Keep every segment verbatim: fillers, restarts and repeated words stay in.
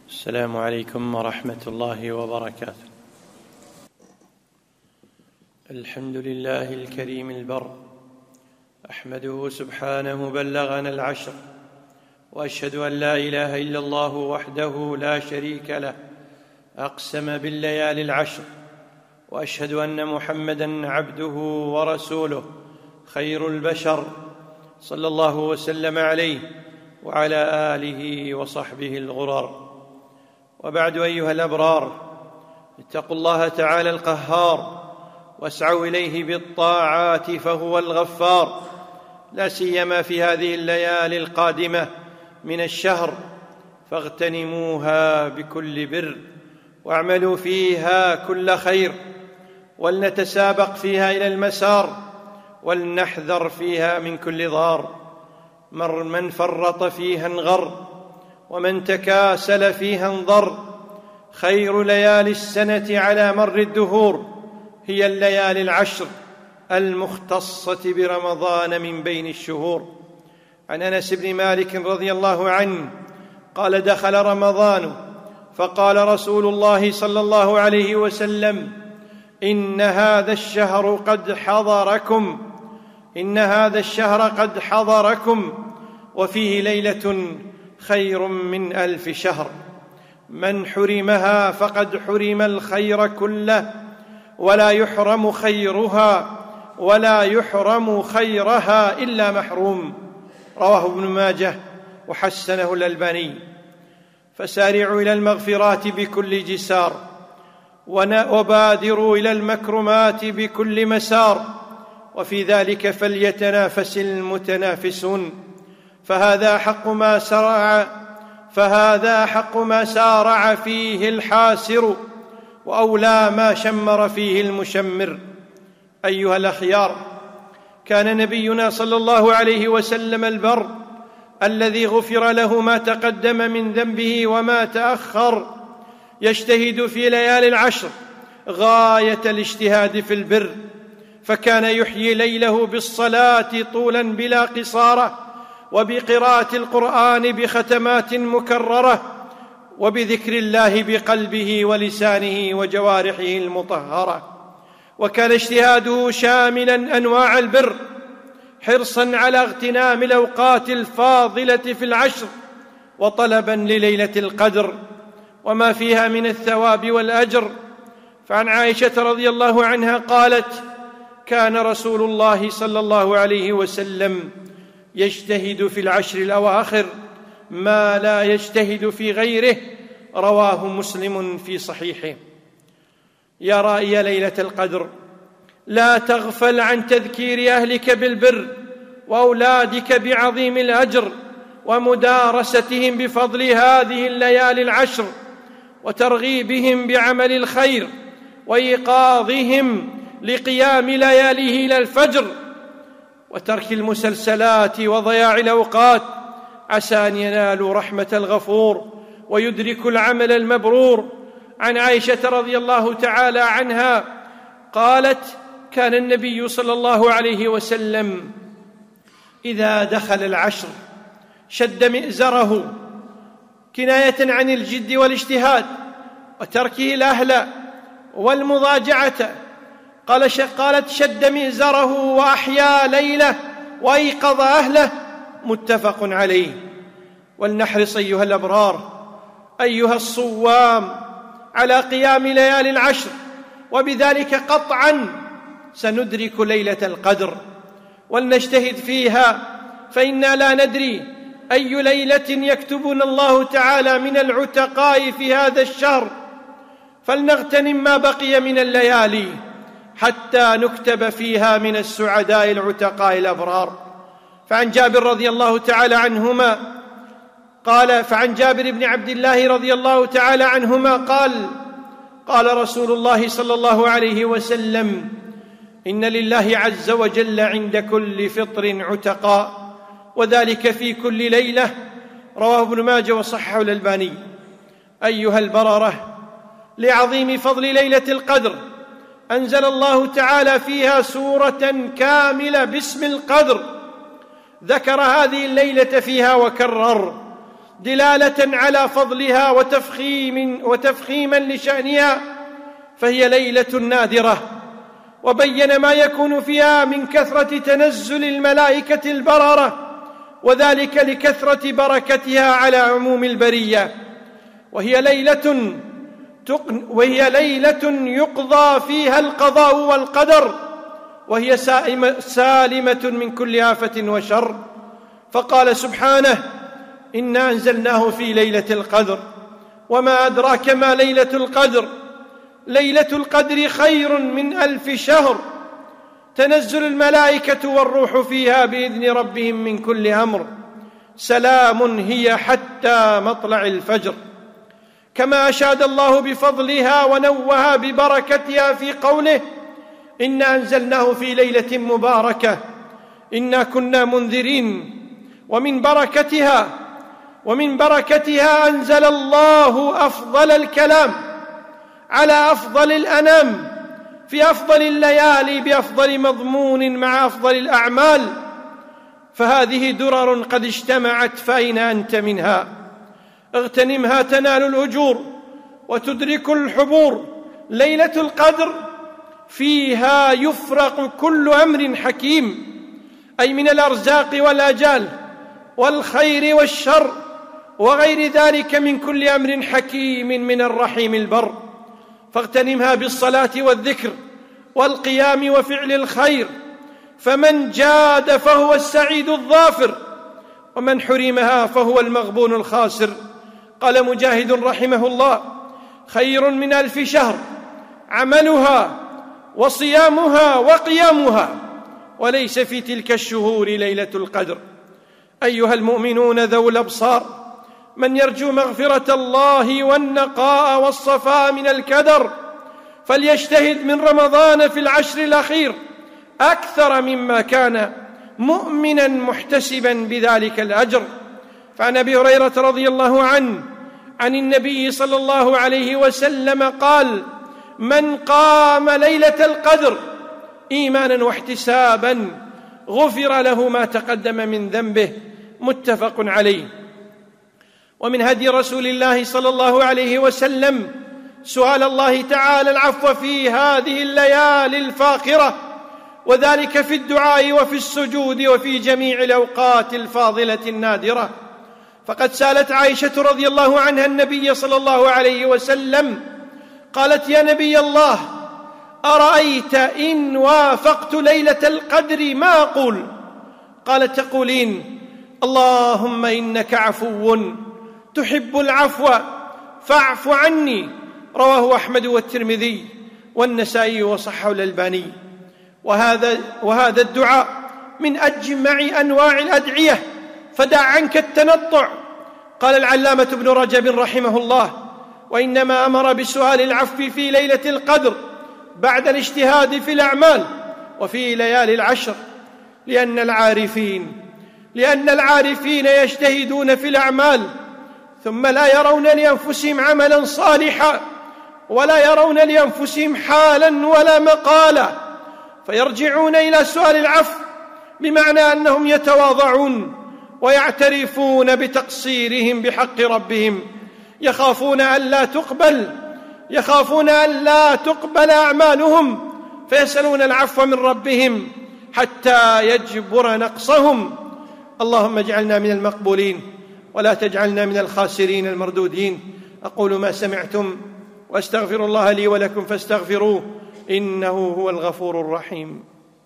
السلام عليكم ورحمة الله وبركاته. الحمد لله الكريم البر، أحمده سبحانه بلغنا العشر، وأشهد أن لا إله إلا الله وحده لا شريك له أقسم بالليالي العشر، وأشهد أن محمدًا عبده ورسوله خير البشر صلى الله وسلم عليه وعلى آله وصحبه الغرر. وبعد أيها الأبرار، اتقوا الله تعالى القهار واسعوا إليه بالطاعات فهو الغفار، لا سيما في هذه الليالي القادمة من الشهر، فاغتنموها بكل بر واعملوا فيها كل خير، ولنتسابق فيها إلى المسار، ولنحذر فيها من كل ضار. من فرط فيها انغر، ومن تكاسل فيها انضر. خير ليالي السنة على مر الدهور هي الليالي العشر المختصة برمضان من بين الشهور. عن أنس بن مالك رضي الله عنه قال: دخل رمضان فقال رسول الله صلى الله عليه وسلم: إن هذا الشهر قد حضركم إن هذا الشهر قد حضركم وفيه ليلة خير من ألف شهر. من حرمها فقد حرم الخير كله، ولا يحرم خيرها ولا يحرم خيرها إلا محروم. رواه ابن ماجه وحسنه الألباني. فسارعوا إلى المغفرات بكل جسار، وبادروا إلى المكرمات بكل مسار، وفي ذلك فليتنافس المتنافسون، فهذا حق ما سرع فهذا حق ما سارع فيه الحاسر، وأولى ما شمر فيه المشمر. أيها الأخيار، كان نبينا صلى الله عليه وسلم البر الذي غفر له ما تقدم من ذنبه وما تأخر يجتهد في ليالي العشر غاية الاجتهاد في البر، فكان يحيي ليله بالصلاة طولا بلا قصارة، وبقراءة القرآن بختمات مكررة، وبذكر الله بقلبه ولسانه وجوارحه المطهرة. وكان اجتهاده شاملا أنواع البر، حرصا على اغتنام الأوقات الفاضلة في العشر، وطلبا لليلة القدر وما فيها من الثواب والأجر. فعن عائشة رضي الله عنها قالت: كان رسول الله صلى الله عليه وسلم يجتهد في العشر الأواخر ما لا يجتهد في غيره. رواه مسلم في صحيحه. يا رائي ليلة القدر، لا تغفل عن تذكير أهلك بالبر، وأولادك بعظيم الأجر، ومدارستهم بفضل هذه الليالي العشر، وترغيبهم بعمل الخير، وإيقاظهم لقيام لياليه إلى الفجر، وترك المسلسلات وضياع الأوقات، عسى أن ينالوا رحمة الغفور ويدركوا العمل المبرور. عن عائشة رضي الله تعالى عنها قالت: كان النبي صلى الله عليه وسلم إذا دخل العشر شد مئزره، كناية عن الجد والاجتهاد وتركه الأهل والمضاجعة. قالت: شد مئزره وأحيا ليله وأيقظ أهله، متفق عليه. ولنحرص أيها الأبرار، أيها الصوام، على قيام ليالي العشر، وبذلك قطعا سندرك ليلة القدر، ولنجتهد فيها، فإنا لا ندري أي ليلة يكتبنا الله تعالى من العتقاء في هذا الشهر، فلنغتنم ما بقي من الليالي حتى نكتب فيها من السعداء العتقاء الأبرار. فعن جابر رضي الله تعالى عنهما قال فعن جابر بن عبد الله رضي الله تعالى عنهما قال: قال رسول الله صلى الله عليه وسلم: إن لله عز وجل عند كل فطر عتقاء، وذلك في كل ليلة. رواه ابن ماجه وصححه الألباني. أيها البررة، لعظيم فضل ليلة القدر أنزل الله تعالى فيها سورة كاملة باسم القدر، ذكر هذه الليلة فيها وكرر: دلالة على فضلها وتفخيم وتفخيما لشأنها، فهي ليلة نادرة، وبين ما يكون فيها من كثرة تنزل الملائكة البررة، وذلك لكثرة بركتها على عموم البرية. وهي ليلة وهي ليلة يقضى فيها القضاء والقدر، وهي سالمة من كل آفة وشر. فقال سبحانه: إنا أنزلناه في ليلة القدر، وما أدراك ما ليلة القدر، ليلة القدر خير من ألف شهر، تنزل الملائكة والروح فيها بإذن ربهم من كل أمر، سلام هي حتى مطلع الفجر. كما أشاد الله بفضلها ونوه ببركتها في قوله: إنا أنزلناه في ليلة مباركة إنا كنا منذرين. ومن بركتها ومن بركتها أنزل الله أفضل الكلام على أفضل الأنام في أفضل الليالي بأفضل مضمون مع أفضل الأعمال، فهذه درر قد اجتمعت، فأين أنت منها؟ اغتنمها تنال الأجور وتدرك الحبور. ليلة القدر فيها يفرق كل أمر حكيم، أي من الأرزاق والآجال والخير والشر وغير ذلك من كل أمر حكيم من الرحيم البر. فاغتنمها بالصلاة والذكر والقيام وفعل الخير، فمن جاد فهو السعيد الظافر، ومن حرمها فهو المغبون الخاسر. قال مجاهد رحمه الله: خير من ألف شهر عملها وصيامها وقيامها، وليس في تلك الشهور ليلة القدر. أيها المؤمنون ذو الأبصار، من يرجو مغفرة الله والنقاء والصفاء من الكدر فليجتهد من رمضان في العشر الأخير أكثر مما كان، مؤمنا محتسبا بذلك الأجر. فعن أبي هريرة رضي الله عنه عن النبي صلى الله عليه وسلم قال: من قام ليلة القدر إيمانا واحتسابا غفر له ما تقدم من ذنبه، متفق عليه. ومن هدي رسول الله صلى الله عليه وسلم سؤال الله تعالى العفو في هذه الليالي الفاخرة، وذلك في الدعاء وفي السجود وفي جميع الأوقات الفاضلة النادرة. فقد سألت عائشة رضي الله عنها النبي صلى الله عليه وسلم قالت: يا نبي الله، أرأيت إن وافقت ليلة القدر ما أقول؟ قالت: تقولين: اللهم إنك عفو تحب العفو فاعف عني. رواه أحمد والترمذي والنسائي وصححه الألباني. وهذا, وهذا الدعاء من أجمع أنواع الأدعية، فدع عنك التنطع. قال العلامة ابن رجب رحمه الله: وإنما أمر بسؤال العفو في ليلة القدر بعد الاجتهاد في الأعمال وفي ليالي العشر، لأن العارفين لأن العارفين يجتهدون في الأعمال ثم لا يرون لأنفسهم عملا صالحا ولا يرون لأنفسهم حالا ولا مقالا، فيرجعون إلى سؤال العفو، بمعنى أنهم يتواضعون ويعترفون بتقصيرهم بحق ربهم، يخافون أن لا تقبل يخافون أن لا تقبل أعمالهم، فيسألون العفو من ربهم حتى يجبر نقصهم. اللهم اجعلنا من المقبولين ولا تجعلنا من الخاسرين المردودين. أقول ما سمعتم وأستغفر الله لي ولكم فاستغفروه إنه هو الغفور الرحيم.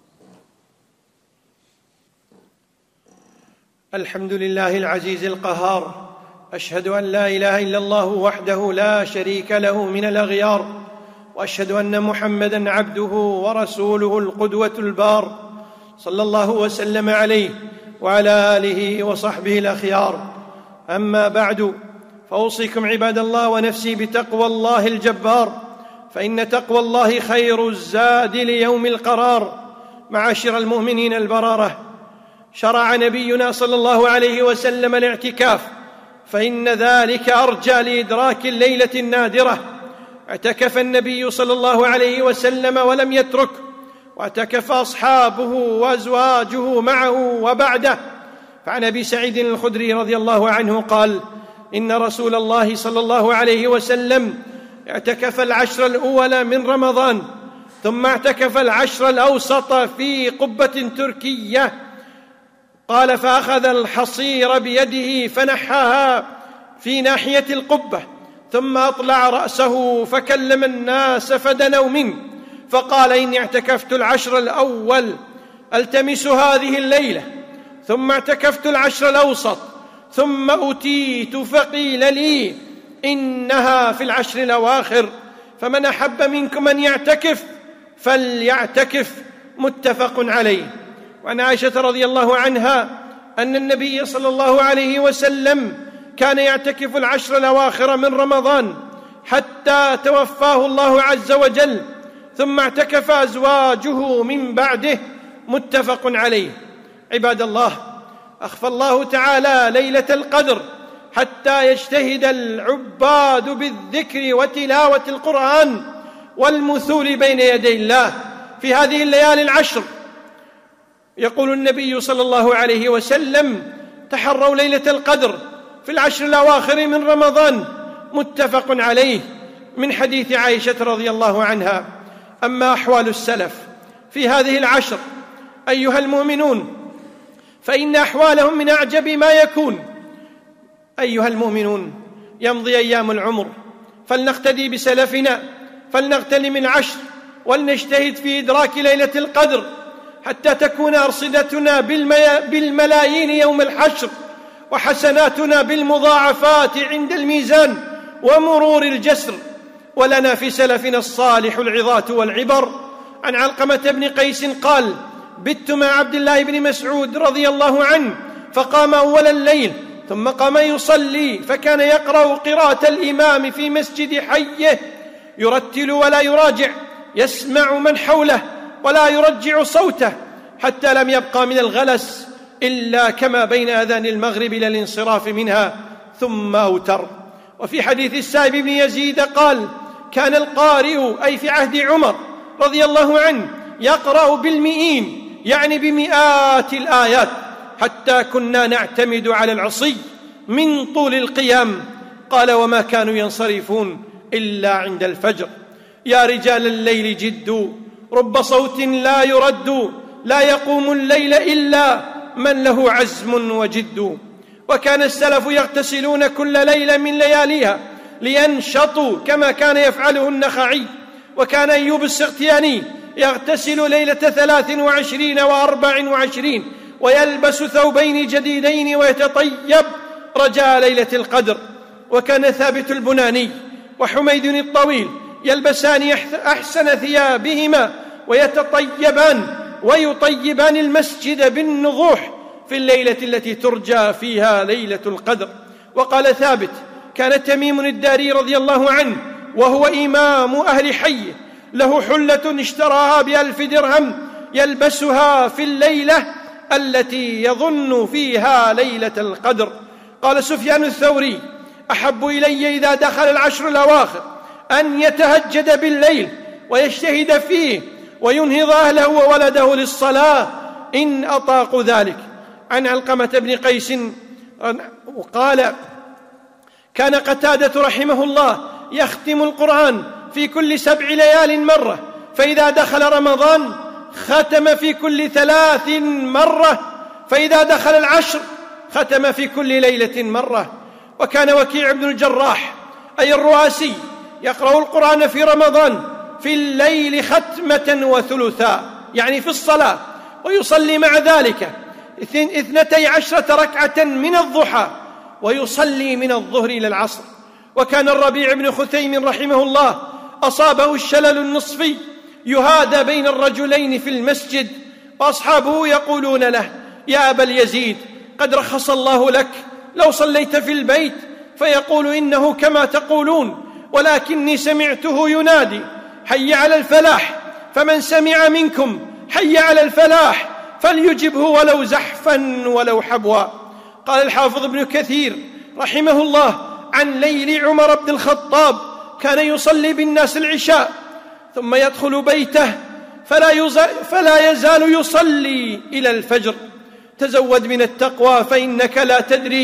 الحمد لله العزيز القهار، أشهد أن لا إله إلا الله وحده لا شريك له من الأغيار، وأشهد أن محمدًا عبده ورسوله القدوة البار، صلى الله وسلم عليه وعلى آله وصحبه الأخيار. أما بعد، فأوصيكم عباد الله ونفسي بتقوى الله الجبار، فإن تقوى الله خير الزاد ليوم القرار. معاشر المؤمنين البررة، شرع نبينا صلى الله عليه وسلم الاعتكاف، فإن ذلك أرجى لإدراك الليلة النادرة. اعتكف النبي صلى الله عليه وسلم ولم يترك، واعتكف أصحابه وأزواجه معه وبعده. فعن أبي سعيد الخدري رضي الله عنه قال: إن رسول الله صلى الله عليه وسلم اعتكف العشر الأول من رمضان، ثم اعتكف العشر الأوسط في قبة تركية. قال: فأخذ الحصير بيده فنحاها في ناحية القبة، ثم أطلع رأسه فكلم الناس فدنوا منه، فقال: إني اعتكفت العشر الأول ألتمس هذه الليلة، ثم اعتكفت العشر الأوسط، ثم أتيت فقيل لي إنها في العشر الأواخر، فمن أحب منكم أن يعتكف فليعتكف. متفق عليه. وعن عائشة رضي الله عنها أن النبي صلى الله عليه وسلم كان يعتكف العشر الأواخر من رمضان حتى توفاه الله عز وجل، ثم اعتكف أزواجه من بعده. متفق عليه. عباد الله، أخفى الله تعالى ليلة القدر حتى يجتهد العباد بالذكر وتلاوة القرآن والمثول بين يدي الله في هذه الليالي العشر. يقول النبي صلى الله عليه وسلم: تحروا ليلة القدر في العشر الأواخر من رمضان. متفق عليه، من حديث عائشة رضي الله عنها. أما أحوال السلف في هذه العشر أيها المؤمنون فإن أحوالهم من أعجب ما يكون. أيها المؤمنون، يمضي أيام العمر، فلنقتدي بسلفنا، فلنغتنم العشر، ولنجتهد في إدراك ليلة القدر حتى تكون أرصدتنا بالملايين يوم الحشر، وحسناتنا بالمضاعفات عند الميزان ومرور الجسر. ولنا في سلفنا الصالح العظات والعبر. عن علقمة بن قيس قال: بت مع عبد الله بن مسعود رضي الله عنه، فقام أول الليل ثم قام يصلي، فكان يقرأ قراءة الإمام في مسجد حيه، يرتل ولا يراجع، يسمع من حوله ولا يرجع صوته، حتى لم يبقى من الغلس إلا كما بين أذان المغرب إلى الانصراف منها، ثم أوتر. وفي حديث السائب بن يزيد قال: كان القارئ أي في عهد عمر رضي الله عنه يقرأ بالمئين، يعني بمئات الآيات، حتى كنا نعتمد على العصي من طول القيام. قال: وما كانوا ينصرفون إلا عند الفجر. يا رجال الليل جدوا، رب صوت لا يرد، لا يقوم الليل إلا من له عزم وجد. وكان السلف يغتسلون كل ليلة من لياليها لينشطوا كما كان يفعله النخعي. وكان أيوب السختياني يغتسل ليلة ثلاث وعشرين وأربع وعشرين ويلبس ثوبين جديدين ويتطيب رجاء ليلة القدر. وكان ثابت البناني وحميد الطويل يلبسان أحسن ثيابهما ويتطيبان ويطيبان المسجد بالنضوح في الليلة التي ترجى فيها ليلة القدر. وقال ثابت: كان تميم الداري رضي الله عنه وهو إمام أهل حيه له حلة اشتراها بألف درهم يلبسها في الليلة التي يظن فيها ليلة القدر. قال سفيان الثوري: أحب إلي إذا دخل العشر الأواخر أن يتهجد بالليل ويجتهد فيه وينهض أهله وولده للصلاة إن أطاقوا ذلك. عن علقمة بن قيس قال: كان قتادة رحمه الله يختم القرآن في كل سبع ليال مرة، فإذا دخل رمضان ختم في كل ثلاث مرة، فإذا دخل العشر ختم في كل ليلة مرة. وكان وكيع بن الجراح أي الرؤاسي يقرأ القرآن في رمضان في الليل ختمة وثلثا، يعني في الصلاة، ويصلي مع ذلك اثنتي عشرة ركعة من الضحى، ويصلي من الظهر إلى العصر. وكان الربيع بن خثيم رحمه الله أصابه الشلل النصفي يهادى بين الرجلين في المسجد، وأصحابه يقولون له: يا أبا اليزيد، قد رخص الله لك لو صليت في البيت. فيقول: إنه كما تقولون، ولكني سمعته ينادي: حي على الفلاح، فمن سمع منكم حي على الفلاح فليجبه ولو زحفا ولو حبوا. قال الحافظ ابن كثير رحمه الله عن ليل عمر بن الخطاب: كان يصلي بالناس العشاء ثم يدخل بيته فلا, فلا يزال يصلي إلى الفجر. تزود من التقوى فإنك لا تدري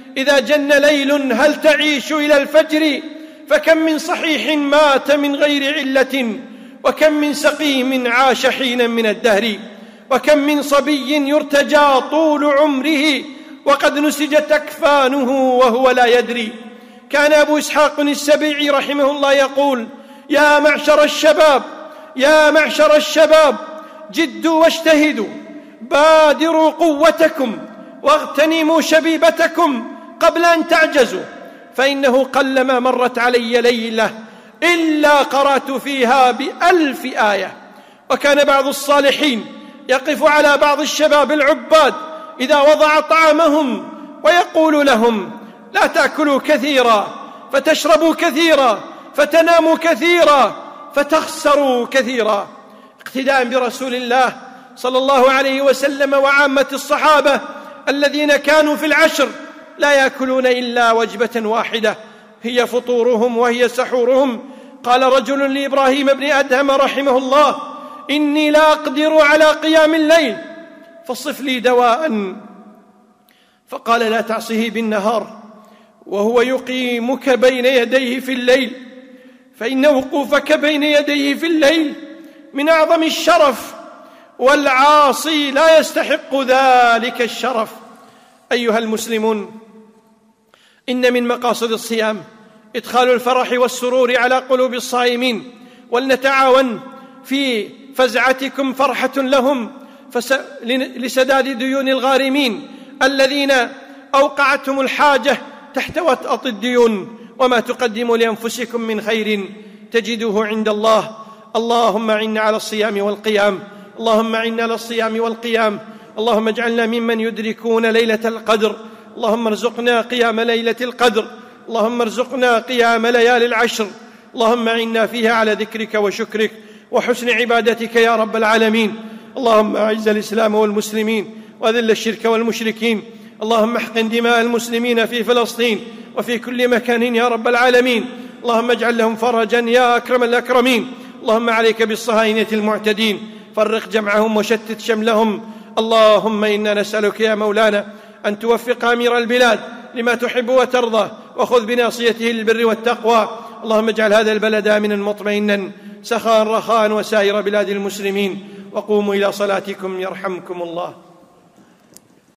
إذا جن ليل هل تعيش إلى الفجر؟ فكم من صحيح مات من غير علة، وكم من سقيم عاش حينا من الدهر، وكم من صبي يرتجى طول عمره وقد نسجت أكفانه وهو لا يدري. كان أبو إسحاق السبيعي رحمه الله يقول: يا معشر الشباب يا معشر الشباب جدوا واجتهدوا، بادروا قوتكم واغتنموا شبيبتكم قبل أن تعجزوا، فإنه قلما مرت علي ليلة إلا قرأت فيها بألف آية. وكان بعض الصالحين يقف على بعض الشباب العباد إذا وضع طعامهم ويقول لهم: لا تأكلوا كثيرا فتشربوا كثيرا فتناموا كثيرا فتخسروا كثيرا، اقتداء برسول الله صلى الله عليه وسلم وعامة الصحابة الذين كانوا في العشر لا يأكلون إلا وجبة واحدة هي فطورهم وهي سحورهم. قال رجل لإبراهيم بن أدهم رحمه الله: إني لا أقدر على قيام الليل فصف لي دواء. فقال: لا تعصه بالنهار وهو يقيمك بين يديه في الليل، فإن وقوفك بين يديه في الليل من أعظم الشرف، والعاصي لا يستحق ذلك الشرف. أيها المسلمون، إن من مقاصد الصيام إدخال الفرح والسرور على قلوب الصائمين، ولنتعاون في فزعتكم فرحة لهم لسداد ديون الغارمين الذين أوقعتهم الحاجة تحت وطأة الديون. وما تقدموا لأنفسكم من خير تجدوه عند الله. اللهم أعنا على الصيام والقيام، اللهم أعنا على الصيام والقيام، اللهم اجعلنا ممن يدركون ليلة القدر، اللهم ارزقنا قيام ليلة القدر، اللهم ارزقنا قيام ليالي العشر، اللهم أعنا فيها على ذكرك وشكرك وحسن عبادتك يا رب العالمين. اللهم أعز الإسلام والمسلمين وأذل الشرك والمشركين، اللهم احقن دماء المسلمين في فلسطين وفي كل مكان يا رب العالمين، اللهم اجعل لهم فرجا يا أكرم الأكرمين. اللهم عليك بالصهاينة المعتدين، فرق جمعهم وشتت شملهم. اللهم إنا نسألك يا مولانا أن توفق أمير البلاد لما تحب وترضى، وخذ بناصيته للبر والتقوى. اللهم اجعل هذا البلد آمنا مطمئنا سخاء رخاء وسائر بلاد المسلمين. وقوموا إلى صلاتكم يرحمكم الله.